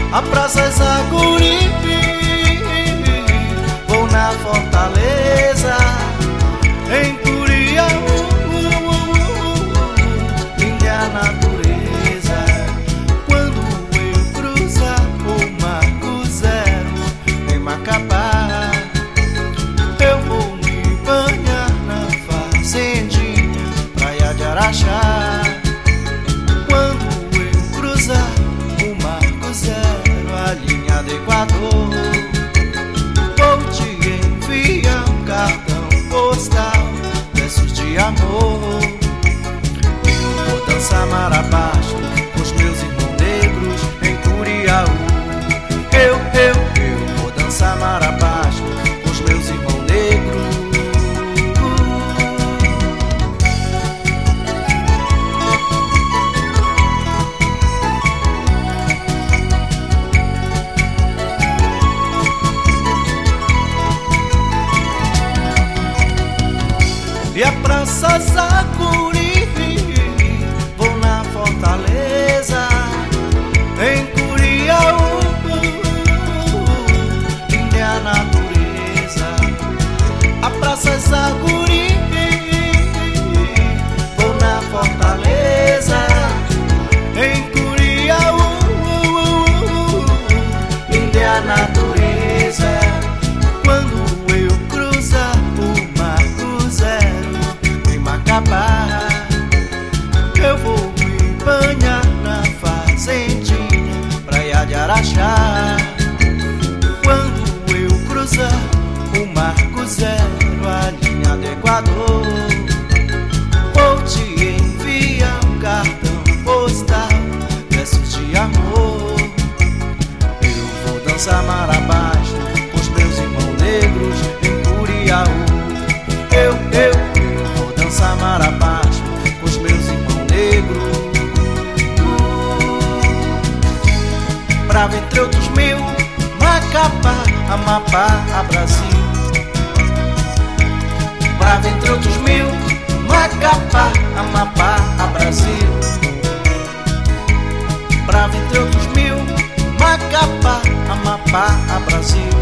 a Praça Saguri, vou na Fortaleza, em Curiaú, minha natureza. Quando eu cruzar o Marco Zero em Macapá, eu vou me banhar na fazendinha Praia de Araxá. Quando eu cruzar o Marco Zero, a linha do Equador, vou te enviar um cartão postal, versos de amor. Eu vou dançar marabaixo com os meus irmãos negros em Curiaú. Eu vou dançar marabaixo com os meus irmãos negros. E a Praça Saguri, vou na Fortaleza, em Curiaú, minha natureza. A Praça Saguri, vou na Fortaleza, em Curiaú, minha natureza. Quando eu cruzar o Marco Zero em Macapá, eu vou me banhar na fazendinha Praia de Araxá. Quando eu cruzar o Marco Zero, a linha do Equador, vou te enviar um cartão postal, versos de amor. Eu vou dançar marabaixo com os meus irmãos negros em Curiaú. Eu vou dançar marabaixo com os meus irmãos negros. Bravo entre outros mil, Macapá, Amapá, a Brasil. Bravo entre outros mil, Macapá, Amapá, a Brasil. Bravo entre outros mil, Macapá, Amapá, a Brasil.